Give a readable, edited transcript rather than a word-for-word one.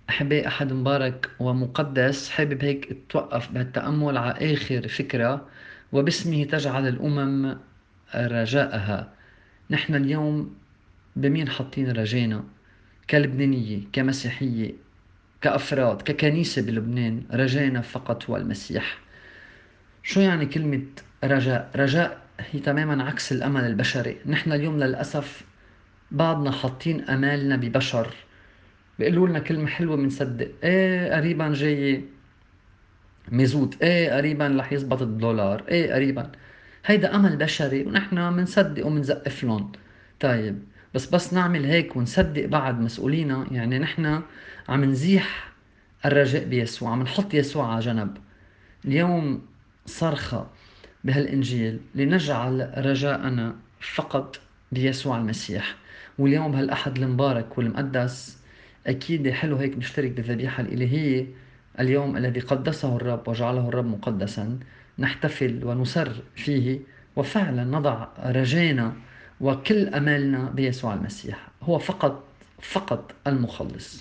أحبائي، أحد مبارك ومقدس. حابب هيك توقف بهالتأمل على آخر فكرة: وباسمه تجعل الأمم رجاءها. نحن اليوم بمين حاطين رجانا؟ كلبنانية، كمسيحية، كأفراد، ككنيسة بلبنان، رجانا فقط هو المسيح. شو يعني كلمة رجاء؟ رجاء هي تماما عكس الأمل البشري. نحن اليوم للأسف بعضنا حاطين أمالنا ببشر. بيقولوا لنا كلمة حلوة بنصدق، ايه قريبا جاي مزود، ايه قريبا رح يزبط الدولار، ايه قريبا. هيدا امل بشري ونحن منصدق ومنزقف لهم. طيب، بس نعمل هيك ونصدق بعد مسؤولينا؟ يعني نحن عم نزيح الرجاء بيسوع، عم نحط يسوع على جنب. اليوم صرخة بهالإنجيل لنجعل رجاءنا فقط بيسوع المسيح. واليوم بهالأحد المبارك والمقدس أكيد حلو هيك نشترك بالذبيحة الإلهية. اليوم الذي قدسه الرب وجعله الرب مقدسا، نحتفل ونسر فيه، وفعلا نضع رجانا وكل أملنا بيسوع المسيح. هو فقط المخلص.